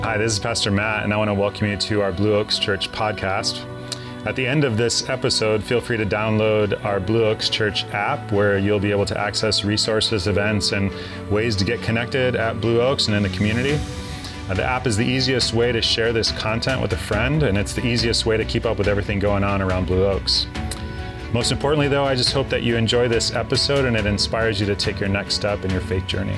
Hi, this is Pastor Matt, and I want to welcome you to our Blue Oaks Church podcast. At the end of this episode, feel free to download our Blue Oaks Church app, where you'll be able to access resources, events, and ways to get connected at Blue Oaks and in the community. The app is the easiest way to share this content with a friend, and it's the easiest way to keep up with everything going on around Blue Oaks. Most importantly, though, I just hope that you enjoy this episode and it inspires you to take your next step in your faith journey.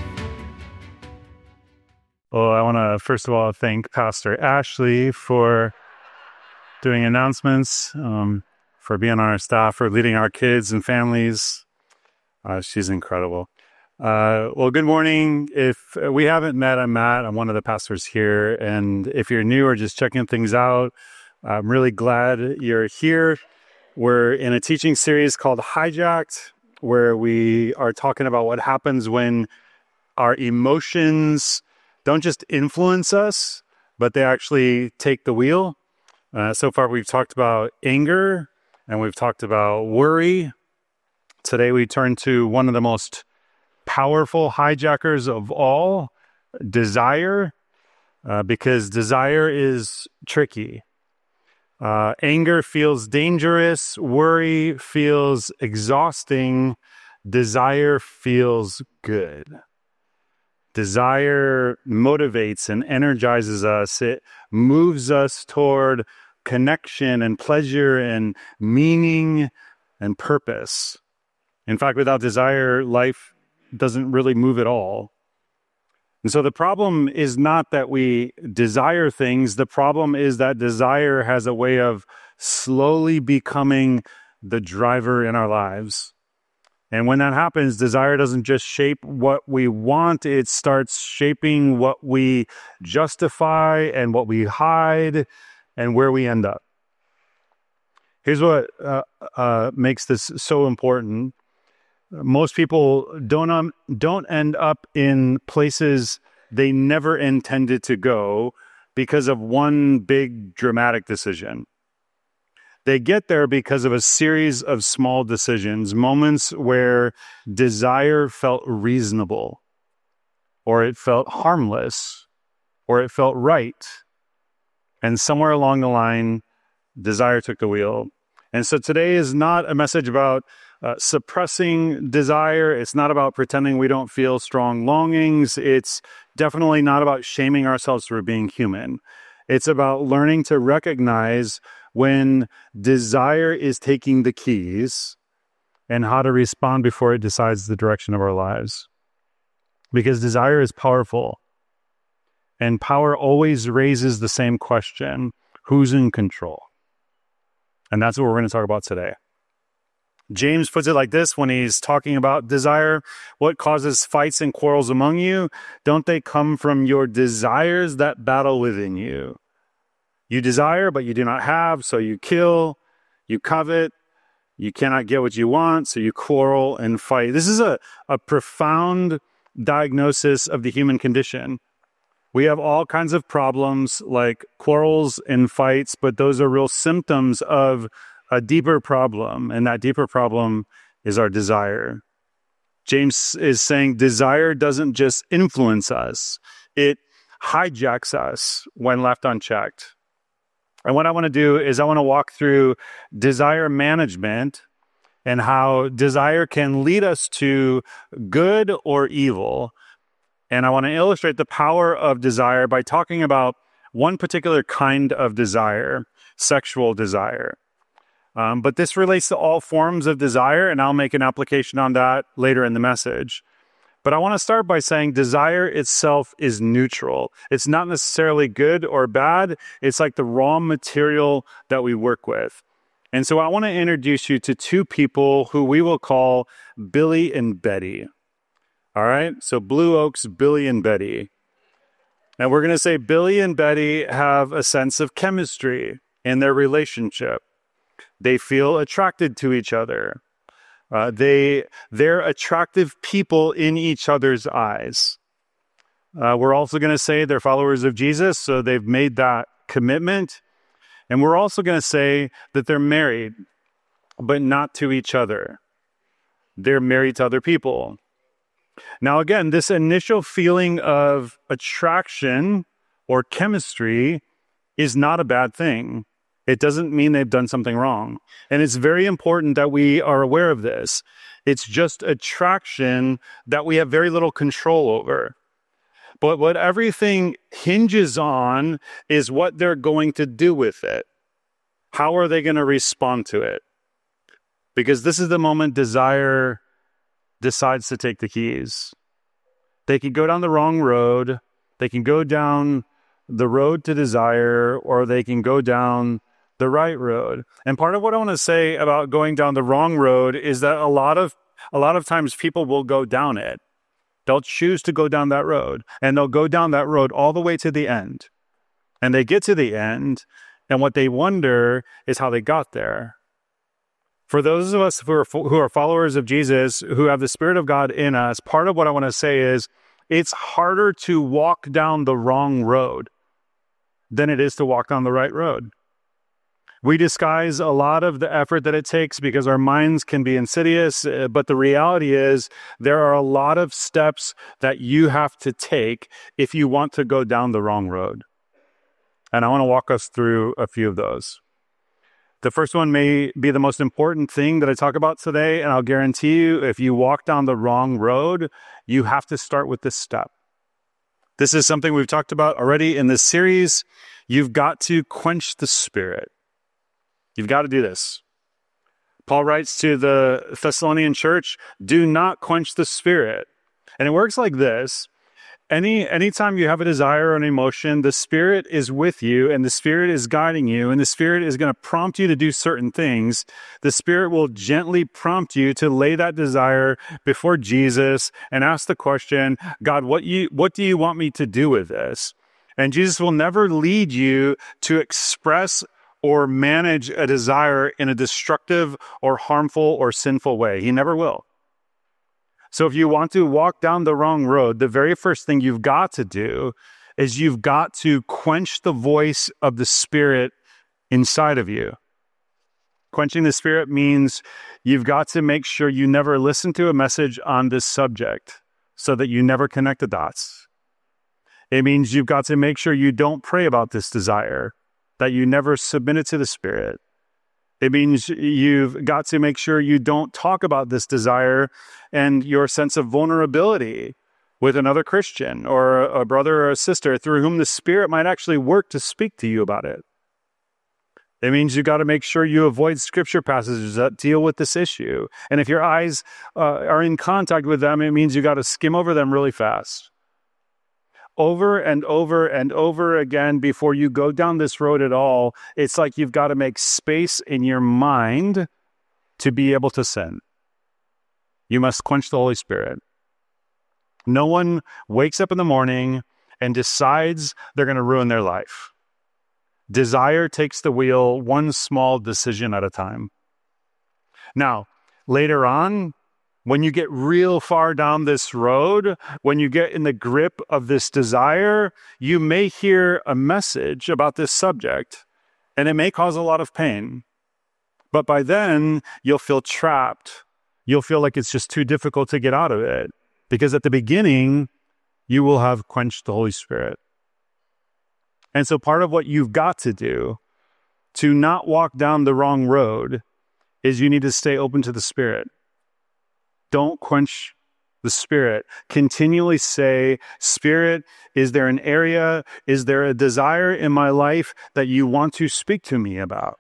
Well, I want to first of all thank Pastor Ashley for doing announcements, for being on our staff, for leading our kids and families. She's incredible. Well, good morning. If we haven't met, I'm Matt. I'm one of the pastors here. And if you're new or just checking things out, I'm really glad you're here. We're in a teaching series called Hijacked, where we are talking about what happens when our emotions don't just influence us, but they actually take the wheel. So far, we've talked about anger and we've talked about worry. Today, we turn to one of the most powerful hijackers of all, desire, because desire is tricky. Anger feels dangerous. Worry feels exhausting. Desire feels good. Desire motivates and energizes us. It moves us toward connection and pleasure and meaning and purpose. In fact, without desire, life doesn't really move at all. And so the problem is not that we desire things. The problem is that desire has a way of slowly becoming the driver in our lives. And when that happens, desire doesn't just shape what we want, it starts shaping what we justify and what we hide and where we end up. Here's what makes this so important. Most people don't end up in places they never intended to go because of one big dramatic decision. They get there because of a series of small decisions, moments where desire felt reasonable, or it felt harmless, or it felt right. And somewhere along the line, desire took the wheel. And so today is not a message about suppressing desire. It's not about pretending we don't feel strong longings. It's definitely not about shaming ourselves for being human. It's about learning to recognize when desire is taking the keys and how to respond before it decides the direction of our lives. Because desire is powerful. And power always raises the same question: who's in control? And that's what we're going to talk about today. James puts it like this when he's talking about desire: what causes fights and quarrels among you? Don't they come from your desires that battle within you? You desire, but you do not have, so you kill. You covet, you cannot get what you want, so you quarrel and fight. This is a profound diagnosis of the human condition. We have all kinds of problems like quarrels and fights, but those are real symptoms of a deeper problem, and that deeper problem is our desire. James is saying desire doesn't just influence us, it hijacks us when left unchecked. And what I want to do is I want to walk through desire management and how desire can lead us to good or evil. And I want to illustrate the power of desire by talking about one particular kind of desire, sexual desire. But this relates to all forms of desire, and I'll make an application on that later in the message. But I want to start by saying desire itself is neutral. It's not necessarily good or bad. It's like the raw material that we work with. And so I want to introduce you to two people who we will call Billy and Betty. All right? So Blue Oaks, Billy and Betty. And we're going to say Billy and Betty have a sense of chemistry in their relationship. They feel attracted to each other. They're attractive people in each other's eyes. We're also going to say they're followers of Jesus, so they've made that commitment. And we're also going to say that they're married, but not to each other. They're married to other people. Now, again, this initial feeling of attraction or chemistry is not a bad thing. It doesn't mean they've done something wrong. And it's very important that we are aware of this. It's just attraction that we have very little control over. But what everything hinges on is what they're going to do with it. How are they going to respond to it? Because this is the moment desire decides to take the keys. They can go down the wrong road. They can go down the road to desire, or they can go down the right road. And part of what I want to say about going down the wrong road is that a lot of times people will go down it. They'll choose to go down that road, and they'll go down that road all the way to the end. And they get to the end, and what they wonder is how they got there. For those of us who are followers of Jesus, who have the Spirit of God in us, part of what I want to say is it's harder to walk down the wrong road than it is to walk down the right road. We disguise a lot of the effort that it takes because our minds can be insidious, but the reality is there are a lot of steps that you have to take if you want to go down the wrong road. And I want to walk us through a few of those. The first one may be the most important thing that I talk about today, and I'll guarantee you, if you walk down the wrong road, you have to start with this step. This is something we've talked about already in this series. You've got to quench the Spirit. You've got to do this. Paul writes to the Thessalonian church, do not quench the Spirit. And it works like this. Anytime you have a desire or an emotion, the Spirit is with you and the Spirit is guiding you and the Spirit is going to prompt you to do certain things. The Spirit will gently prompt you to lay that desire before Jesus and ask the question, God, what do you want me to do with this? And Jesus will never lead you to express or manage a desire in a destructive or harmful or sinful way. He never will. So if you want to walk down the wrong road, the very first thing you've got to do is you've got to quench the voice of the Spirit inside of you. Quenching the Spirit means you've got to make sure you never listen to a message on this subject so that you never connect the dots. It means you've got to make sure you don't pray about this desire, that you never submit it to the Spirit. It means you've got to make sure you don't talk about this desire and your sense of vulnerability with another Christian or a brother or a sister through whom the Spirit might actually work to speak to you about it. It means you've got to make sure you avoid scripture passages that deal with this issue. And if your eyes are in contact with them, it means you've got to skim over them really fast. Over and over and over again before you go down this road at all, it's like you've got to make space in your mind to be able to sin. You must quench the Holy Spirit. No one wakes up in the morning and decides they're going to ruin their life. Desire takes the wheel one small decision at a time. Now, later on, when you get real far down this road, when you get in the grip of this desire, you may hear a message about this subject, and it may cause a lot of pain. But by then, you'll feel trapped. You'll feel like it's just too difficult to get out of it, because at the beginning, you will have quenched the Holy Spirit. And so part of what you've got to do to not walk down the wrong road is you need to stay open to the Spirit. Don't quench the Spirit. Continually say, Spirit, is there an area, is there a desire in my life that you want to speak to me about?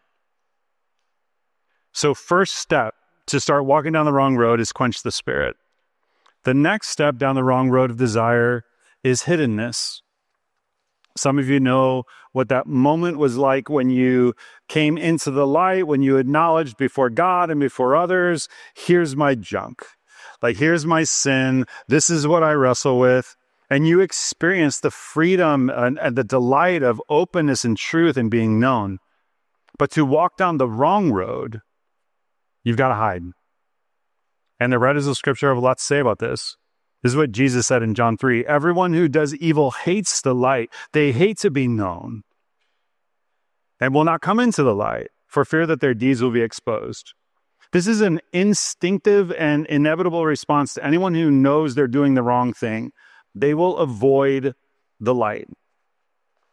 So first step to start walking down the wrong road is quench the Spirit. The next step down the wrong road of desire is hiddenness. Some of you know what that moment was like when you came into the light, when you acknowledged before God and before others, here's my junk. Like, here's my sin. This is what I wrestle with. And you experience the freedom and the delight of openness and truth and being known. But to walk down the wrong road, you've got to hide. And the writers of Scripture have a lot to say about this. This is what Jesus said in John 3. Everyone who does evil hates the light. They hate to be known and will not come into the light for fear that their deeds will be exposed. This is an instinctive and inevitable response to anyone who knows they're doing the wrong thing. They will avoid the light.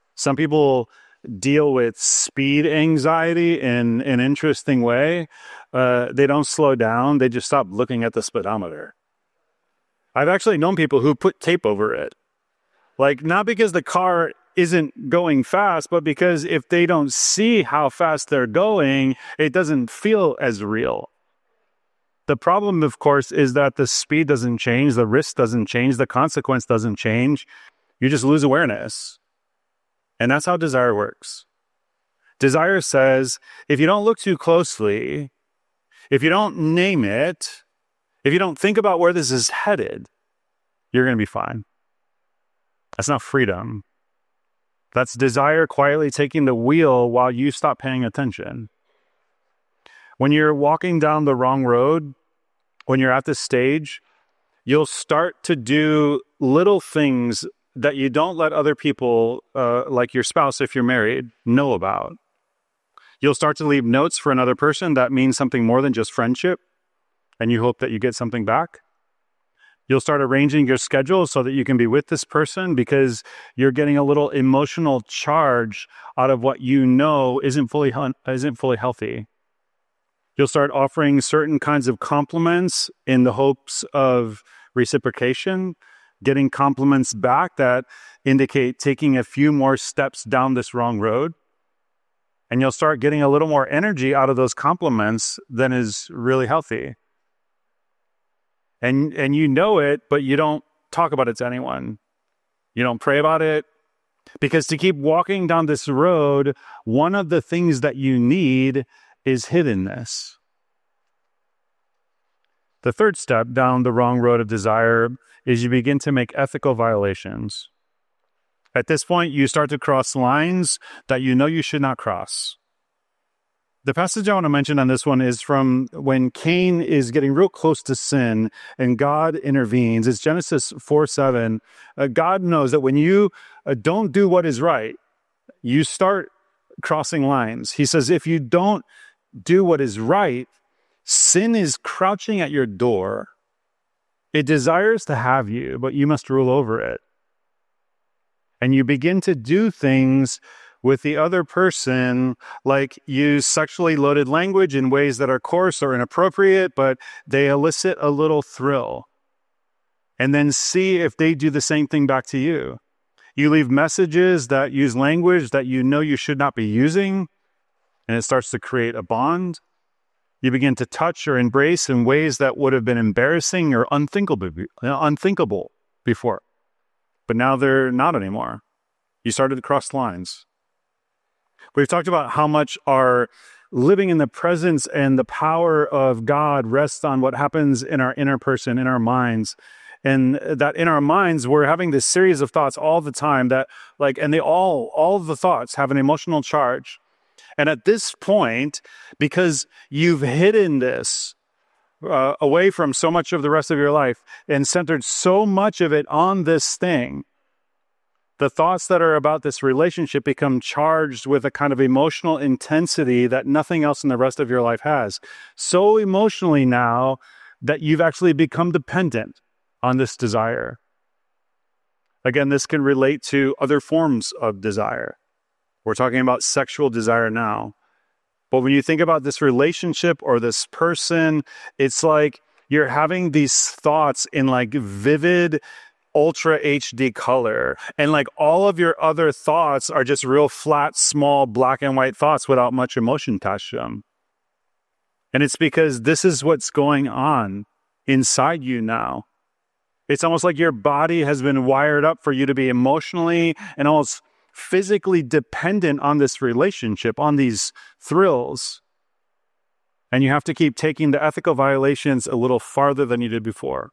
Some people deal with speed anxiety in an interesting way. They don't slow down. They just stop looking at the speedometer. I've actually known people who put tape over it. Like, not because the car isn't going fast, but because if they don't see how fast they're going, it doesn't feel as real. The problem, of course, is that the speed doesn't change, the risk doesn't change, the consequence doesn't change. You just lose awareness. And that's how desire works. Desire says, if you don't look too closely, if you don't name it, if you don't think about where this is headed, you're going to be fine. That's not freedom. That's desire quietly taking the wheel while you stop paying attention. When you're walking down the wrong road, when you're at this stage, you'll start to do little things that you don't let other people, like your spouse if you're married, know about. You'll start to leave notes for another person that means something more than just friendship, and you hope that you get something back. You'll start arranging your schedule so that you can be with this person because you're getting a little emotional charge out of what you know isn't fully healthy. You'll start offering certain kinds of compliments in the hopes of reciprocation, getting compliments back that indicate taking a few more steps down this wrong road. And you'll start getting a little more energy out of those compliments than is really healthy. And you know it, but you don't talk about it to anyone. You don't pray about it. Because to keep walking down this road, one of the things that you need is hiddenness. The third step down the wrong road of desire is you begin to make ethical violations. At this point, you start to cross lines that you know you should not cross. The passage I want to mention on this one is from when Cain is getting real close to sin and God intervenes. It's Genesis 4:7. God knows that when you don't do what is right, you start crossing lines. He says, if you don't do what is right, sin is crouching at your door. It desires to have you, but you must rule over it. And you begin to do things with the other person, like use sexually loaded language in ways that are coarse or inappropriate, but they elicit a little thrill. And then see if they do the same thing back to you. You leave messages that use language that you know you should not be using, and it starts to create a bond. You begin to touch or embrace in ways that would have been embarrassing or unthinkable before. But now they're not anymore. You started to cross lines. We've talked about how much our living in the presence and the power of God rests on what happens in our inner person, in our minds. And that in our minds, we're having this series of thoughts all the time that and they all of the thoughts have an emotional charge. And at this point, because you've hidden this away from so much of the rest of your life and centered so much of it on this thing, the thoughts that are about this relationship become charged with a kind of emotional intensity that nothing else in the rest of your life has. So emotionally now that you've actually become dependent on this desire. Again, this can relate to other forms of desire. We're talking about sexual desire now. But when you think about this relationship or this person, it's like you're having these thoughts in vivid ultra HD color. And all of your other thoughts are just real flat, small, black and white thoughts without much emotion attached to them. And it's because this is what's going on inside you now. It's almost like your body has been wired up for you to be emotionally and almost physically dependent on this relationship, on these thrills. And you have to keep taking the ethical violations a little farther than you did before.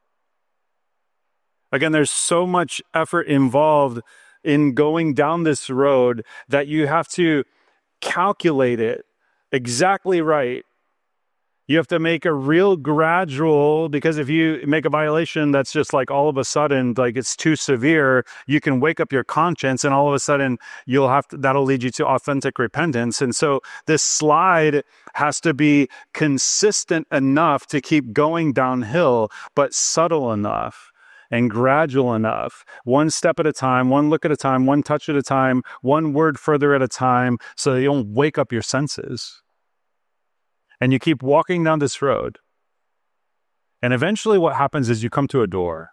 Again, there's so much effort involved in going down this road that you have to calculate it exactly right. You have to make a real gradual, because if you make a violation that's just all of a sudden, it's too severe, you can wake up your conscience and all of a sudden that'll lead you to authentic repentance. And so this slide has to be consistent enough to keep going downhill, but subtle enough. and gradual enough, one step at a time, one look at a time, one touch at a time, one word further at a time, so that you don't wake up your senses. And you keep walking down this road. And eventually what happens is you come to a door.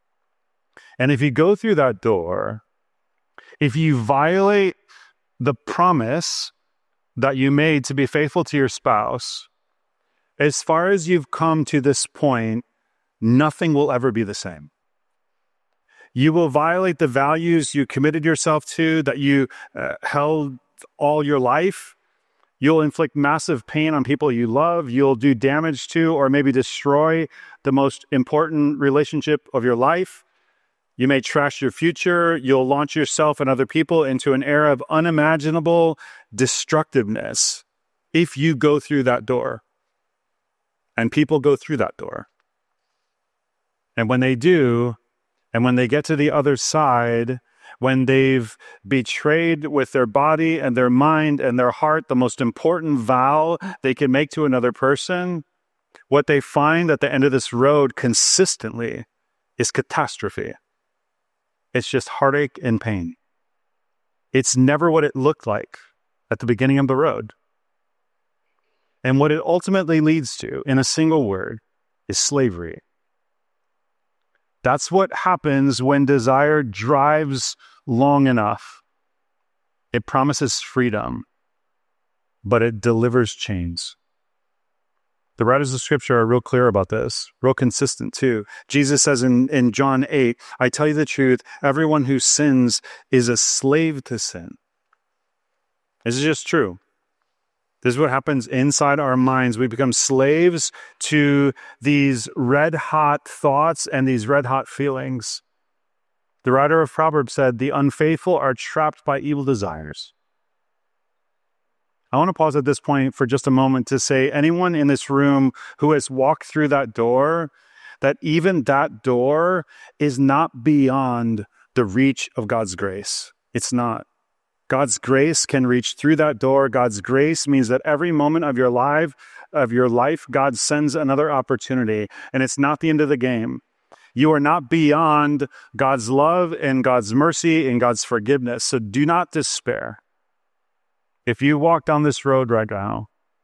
And if you go through that door, if you violate the promise that you made to be faithful to your spouse, as far as you've come to this point, nothing will ever be the same. You will violate the values you committed yourself to, that you held all your life. You'll inflict massive pain on people you love. You'll do damage to or maybe destroy the most important relationship of your life. You may trash your future. You'll launch yourself and other people into an era of unimaginable destructiveness if you go through that door. And people go through that door. And when they do, and when they get to the other side, when they've betrayed with their body and their mind and their heart the most important vow they can make to another person, what they find at the end of this road consistently is catastrophe. It's just heartache and pain. It's never what it looked like at the beginning of the road. And what it ultimately leads to, in a single word, is slavery. That's what happens when desire drives long enough. It promises freedom, but it delivers chains. The writers of Scripture are real clear about this, real consistent too. Jesus says in John 8, I tell you the truth, everyone who sins is a slave to sin. This is just true. This is what happens inside our minds. We become slaves to these red-hot thoughts and these red-hot feelings. The writer of Proverbs said, the unfaithful are trapped by evil desires. I want to pause at this point for just a moment to say, anyone in this room who has walked through that door, that even that door is not beyond the reach of God's grace. It's not. God's grace can reach through that door. God's grace means that every moment of your life, God sends another opportunity, and it's not the end of the game. You are not beyond God's love and God's mercy and God's forgiveness. So do not despair. If you walk down this road right now,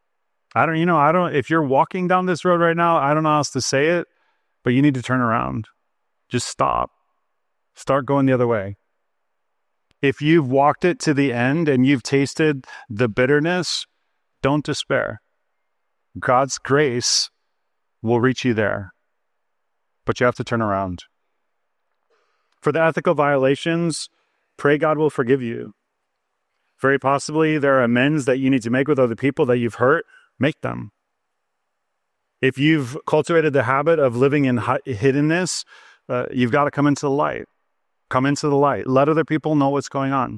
if you're walking down this road right now, I don't know how else to say it, but you need to turn around. Just stop. Start going the other way. If you've walked it to the end and you've tasted the bitterness, don't despair. God's grace will reach you there, but you have to turn around. For the ethical violations, pray God will forgive you. Very possibly there are amends that you need to make with other people that you've hurt. Make them. If you've cultivated the habit of living in hiddenness, you've got to come into the light. Come into the light. Let other people know what's going on.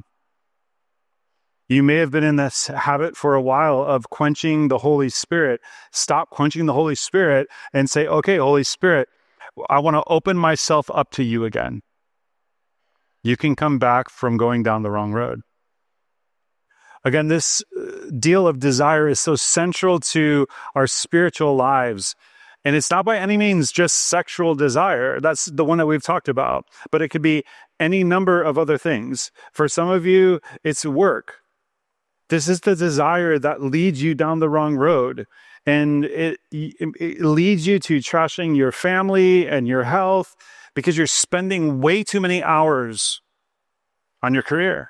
You may have been in this habit for a while of quenching the Holy Spirit. Stop quenching the Holy Spirit and say, okay, Holy Spirit, I want to open myself up to you again. You can come back from going down the wrong road. Again, this deal of desire is so central to our spiritual lives. And it's not by any means just sexual desire. That's the one that we've talked about. But it could be any number of other things. For some of you, it's work. This is the desire that leads you down the wrong road. And it leads you to trashing your family and your health because you're spending way too many hours on your career.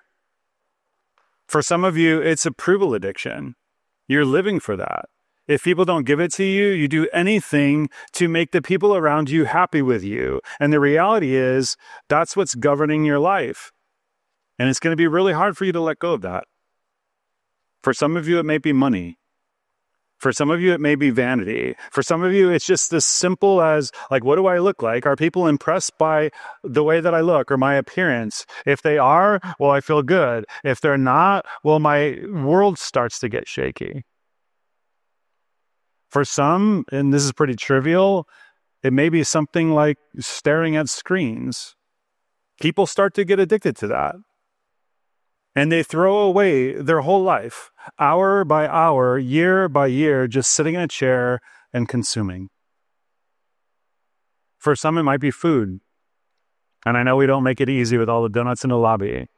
For some of you, it's approval addiction. You're living for that. If people don't give it to you, you do anything to make the people around you happy with you. And the reality is, that's what's governing your life. And it's going to be really hard for you to let go of that. For some of you, it may be money. For some of you, it may be vanity. For some of you, it's just as simple as, like, what do I look like? Are people impressed by the way that I look or my appearance? If they are, well, I feel good. If they're not, well, my world starts to get shaky. For some, and this is pretty trivial, it may be something like staring at screens. People start to get addicted to that. And they throw away their whole life, hour by hour, year by year, just sitting in a chair and consuming. For some, it might be food. And I know we don't make it easy with all the donuts in the lobby.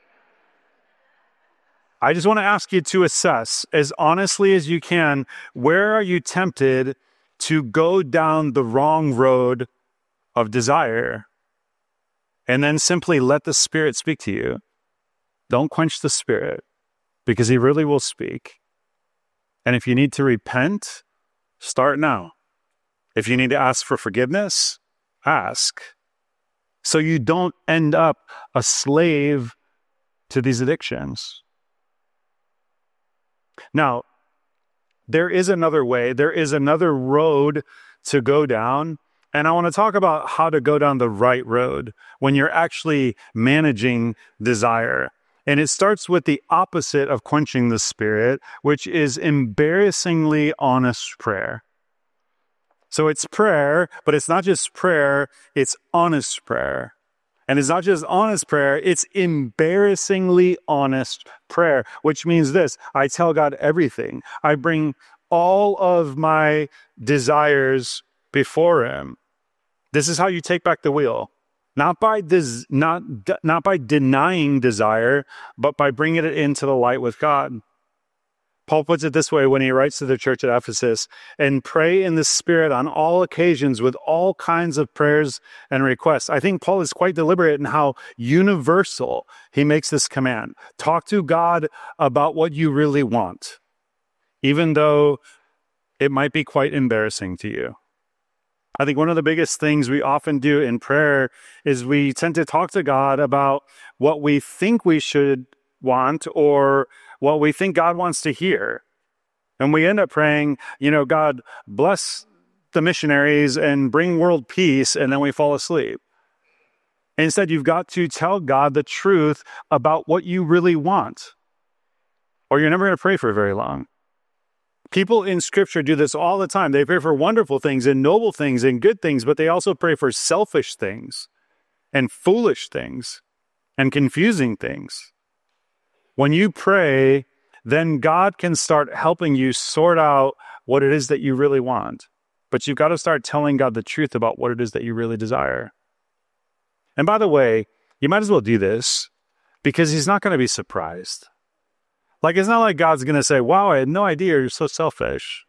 I just want to ask you to assess, as honestly as you can, where are you tempted to go down the wrong road of desire? And then simply let the Spirit speak to you. Don't quench the Spirit, because he really will speak. And if you need to repent, start now. If you need to ask for forgiveness, ask. So you don't end up a slave to these addictions. Now, there is another way. There is another road to go down. And I want to talk about how to go down the right road when you're actually managing desire. And it starts with the opposite of quenching the Spirit, which is embarrassingly honest prayer. So it's prayer, but it's not just prayer, it's honest prayer. And it's not just honest prayer, it's embarrassingly honest prayer, which means this: I tell God everything. I bring all of my desires before him. This is how you take back the wheel. Not by denying desire, but by bringing it into the light with God. Paul puts it this way when he writes to the church at Ephesus: and pray in the Spirit on all occasions with all kinds of prayers and requests. I think Paul is quite deliberate in how universal he makes this command. Talk to God about what you really want, even though it might be quite embarrassing to you. I think one of the biggest things we often do in prayer is we tend to talk to God about what we think we should want or what we think God wants to hear. And we end up praying, God, bless the missionaries and bring world peace, and then we fall asleep. Instead, you've got to tell God the truth about what you really want, or you're never going to pray for very long. People in Scripture do this all the time. They pray for wonderful things and noble things and good things, but they also pray for selfish things and foolish things and confusing things. When you pray, then God can start helping you sort out what it is that you really want. But you've got to start telling God the truth about what it is that you really desire. And by the way, you might as well do this because he's not going to be surprised. Like, it's not like God's going to say, wow, I had no idea you're so selfish.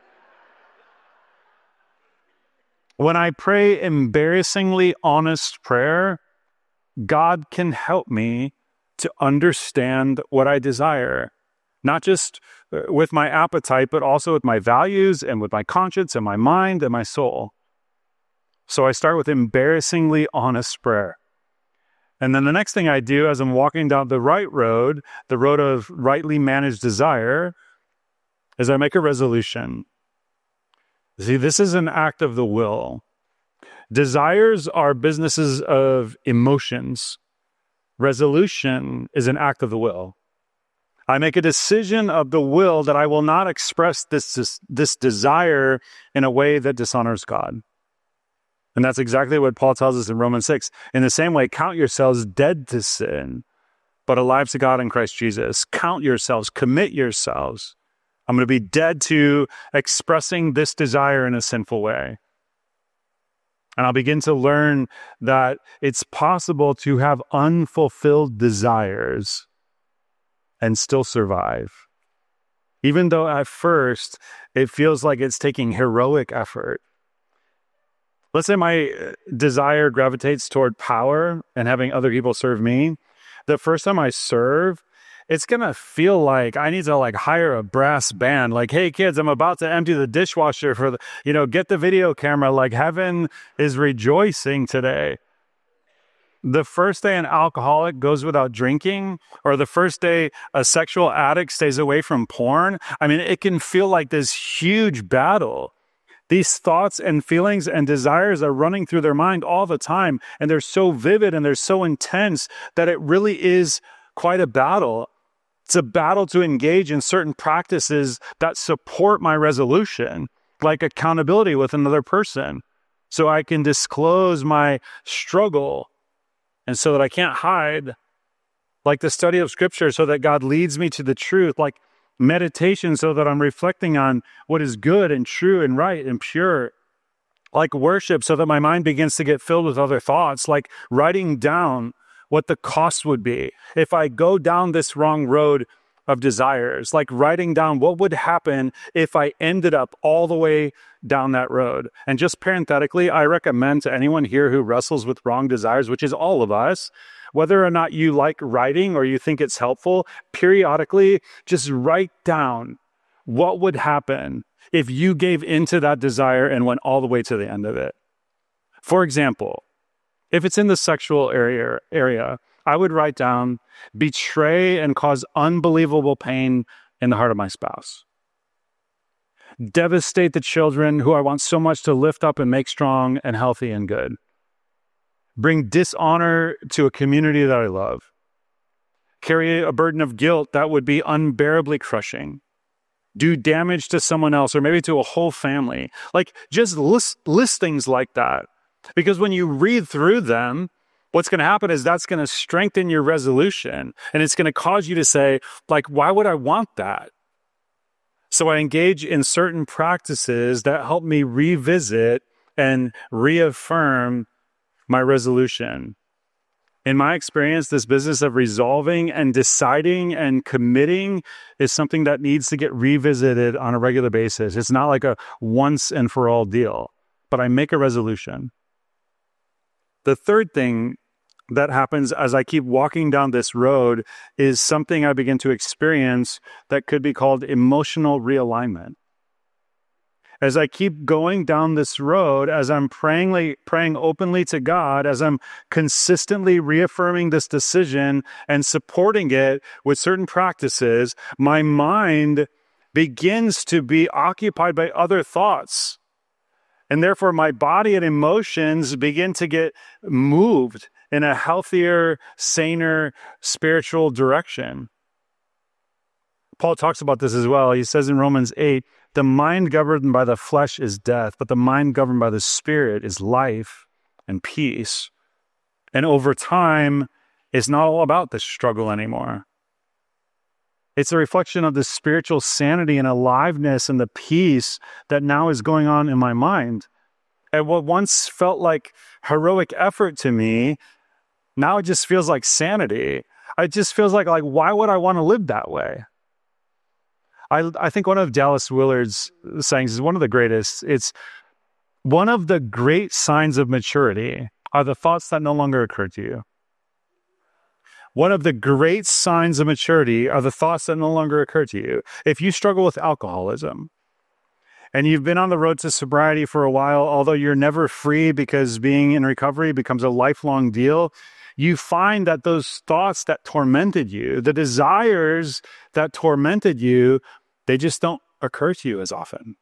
When I pray embarrassingly honest prayer, God can help me to understand what I desire, not just with my appetite, but also with my values and with my conscience and my mind and my soul. So I start with embarrassingly honest prayer. And then the next thing I do as I'm walking down the right road, the road of rightly managed desire, is I make a resolution. See, this is an act of the will. Desires are businesses of emotions. Resolution is an act of the will. I make a decision of the will that I will not express this desire in a way that dishonors God. And that's exactly what Paul tells us in Romans 6. In the same way, count yourselves dead to sin, but alive to God in Christ Jesus. Count yourselves, commit yourselves. I'm going to be dead to expressing this desire in a sinful way. And I'll begin to learn that it's possible to have unfulfilled desires and still survive. Even though at first it feels like it's taking heroic effort. Let's say my desire gravitates toward power and having other people serve me. The first time I serve, it's going to feel like I need to hire a brass band. Like, hey kids, I'm about to empty the dishwasher for get the video camera. Like, heaven is rejoicing today. The first day an alcoholic goes without drinking, or the first day a sexual addict stays away from porn. I mean, it can feel like this huge battle. These thoughts and feelings and desires are running through their mind all the time, and they're so vivid and they're so intense that it really is quite a battle. It's a battle to engage in certain practices that support my resolution, like accountability with another person, so I can disclose my struggle and so that I can't hide, like the study of Scripture so that God leads me to the truth, like meditation so that I'm reflecting on what is good and true and right and pure. like worship, so that my mind begins to get filled with other thoughts, like writing down what the cost would be if I go down this wrong road of desires, like writing down what would happen if I ended up all the way down that road. And just parenthetically, I recommend to anyone here who wrestles with wrong desires, which is all of us, whether or not you like writing or you think it's helpful, periodically just write down what would happen if you gave into that desire and went all the way to the end of it. For example, if it's in the sexual area, I would write down, betray and cause unbelievable pain in the heart of my spouse. Devastate the children who I want so much to lift up and make strong and healthy and good. Bring dishonor to a community that I love. Carry a burden of guilt that would be unbearably crushing. Do damage to someone else or maybe to a whole family. Like, just list things like that. Because when you read through them, what's going to happen is that's going to strengthen your resolution. And it's going to cause you to say, like, why would I want that? So I engage in certain practices that help me revisit and reaffirm my resolution. In my experience, this business of resolving and deciding and committing is something that needs to get revisited on a regular basis. It's not like a once and for all deal, but I make a resolution. The third thing that happens as I keep walking down this road is something I begin to experience that could be called emotional realignment. As I keep going down this road, as I'm praying openly to God, as I'm consistently reaffirming this decision and supporting it with certain practices, my mind begins to be occupied by other thoughts. And therefore, my body and emotions begin to get moved in a healthier, saner, spiritual direction. Paul talks about this as well. He says in Romans 8, the mind governed by the flesh is death, but the mind governed by the Spirit is life and peace. And over time, it's not all about the struggle anymore. It's a reflection of the spiritual sanity and aliveness and the peace that now is going on in my mind. And what once felt like heroic effort to me, now it just feels like sanity. It just feels like why would I want to live that way? I think one of Dallas Willard's sayings is one of the greatest. It's one of the great signs of maturity are the thoughts that no longer occur to you. One of the great signs of maturity are the thoughts that no longer occur to you. If you struggle with alcoholism and you've been on the road to sobriety for a while, although you're never free because being in recovery becomes a lifelong deal, you find that those thoughts that tormented you, the desires that tormented you, they just don't occur to you as often.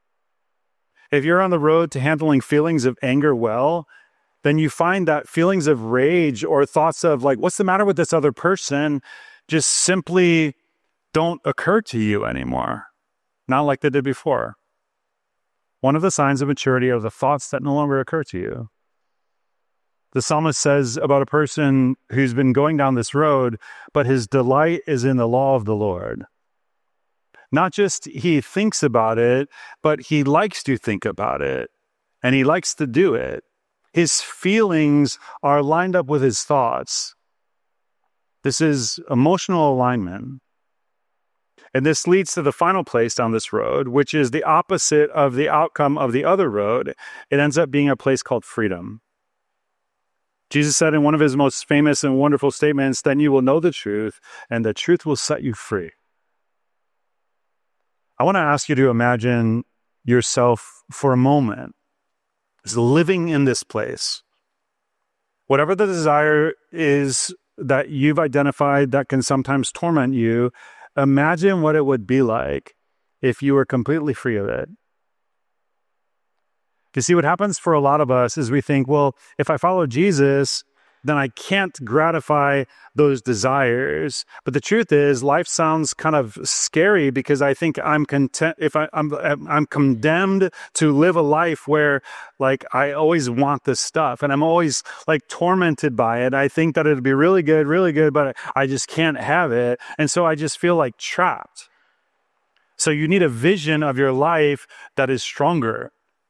If you're on the road to handling feelings of anger well, then you find that feelings of rage or thoughts of what's the matter with this other person just simply don't occur to you anymore. Not like they did before. One of the signs of maturity are the thoughts that no longer occur to you. The psalmist says about a person who's been going down this road, but his delight is in the law of the Lord. Not just he thinks about it, but he likes to think about it, and he likes to do it. His feelings are lined up with his thoughts. This is emotional alignment. And this leads to the final place down this road, which is the opposite of the outcome of the other road. It ends up being a place called freedom. Jesus said in one of his most famous and wonderful statements, then you will know the truth, and the truth will set you free. I want to ask you to imagine yourself for a moment as living in this place. Whatever the desire is that you've identified that can sometimes torment you, imagine what it would be like if you were completely free of it. You see, what happens for a lot of us is we think, well, if I follow Jesus, then I can't gratify those desires. But the truth is, life sounds kind of scary because I think I'm content if I'm condemned to live a life where I always want this stuff and I'm always tormented by it. I think that it'd be really good, but I just can't have it. And so I just feel trapped. So you need a vision of your life that is stronger.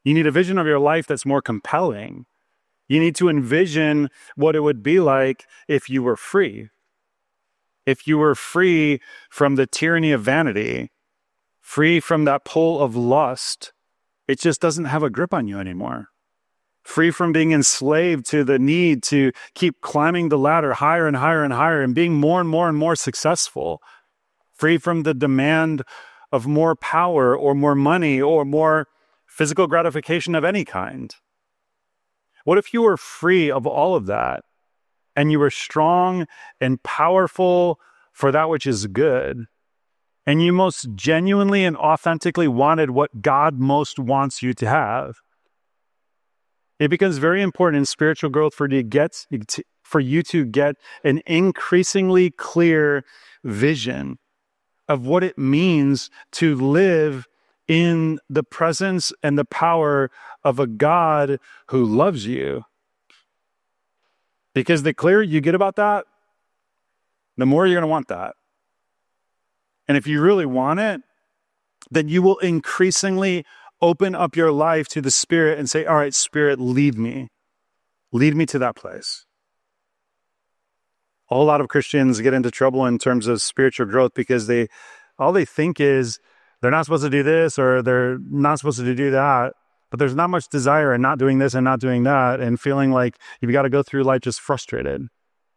You need a vision of your life that's more compelling. You need to envision what it would be like if you were free. If you were free from the tyranny of vanity, free from that pull of lust, it just doesn't have a grip on you anymore. Free from being enslaved to the need to keep climbing the ladder higher and higher and higher and being more and more and more successful. Free from the demand of more power or more money or more physical gratification of any kind. What if you were free of all of that and you were strong and powerful for that which is good, and you most genuinely and authentically wanted what God most wants you to have? It becomes very important in spiritual growth for you to get an increasingly clear vision of what it means to live in the presence and the power of a God who loves you. Because the clearer you get about that, the more you're going to want that. And if you really want it, then you will increasingly open up your life to the Spirit and say, all right, Spirit, lead me. Lead me to that place. A whole lot of Christians get into trouble in terms of spiritual growth because all they think is they're not supposed to do this or they're not supposed to do that. But there's not much desire in not doing this and not doing that and feeling like you've got to go through life just frustrated.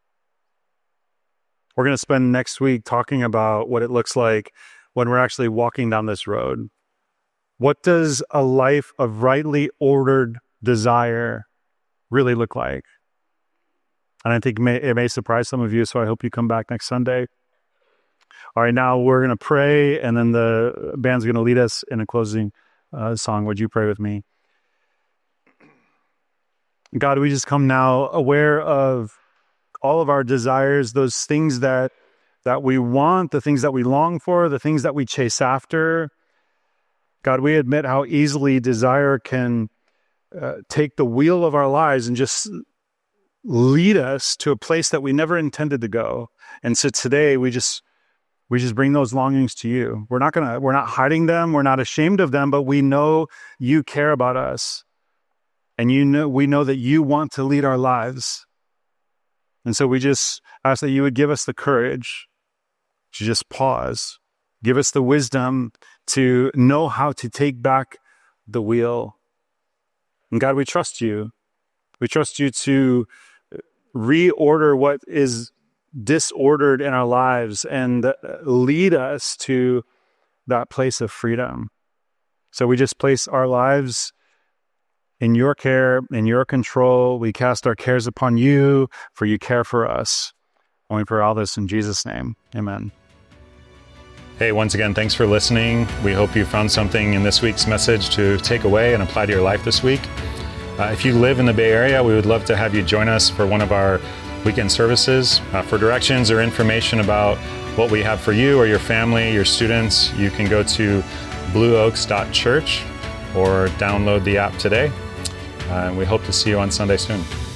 We're going to spend next week talking about what it looks like when we're actually walking down this road. What does a life of rightly ordered desire really look like? And I think it may surprise some of you, so I hope you come back next Sunday. All right, now we're going to pray, and then the band's going to lead us in a closing song. Would you pray with me? God, we just come now aware of all of our desires, those things that we want, the things that we long for, the things that we chase after. God, we admit how easily desire can take the wheel of our lives and just lead us to a place that we never intended to go. And so today we just bring those longings to you. We're not hiding them. We're not ashamed of them, but we know you care about us. And we know that you want to lead our lives. And so we just ask that you would give us the courage to just pause. Give us the wisdom to know how to take back the wheel. And God, we trust you. We trust you to reorder what is disordered in our lives and lead us to that place of freedom. So we just place our lives in your care, in your control. We cast our cares upon you, for you care for us. And we pray all this in Jesus' name. Amen. Hey, once again, thanks for listening. We hope you found something in this week's message to take away and apply to your life this week. If you live in the Bay Area, we would love to have you join us for one of our weekend services. For directions or information about what we have for you or your family, your students, you can go to blueoaks.church or download the app today. And we hope to see you on Sunday soon.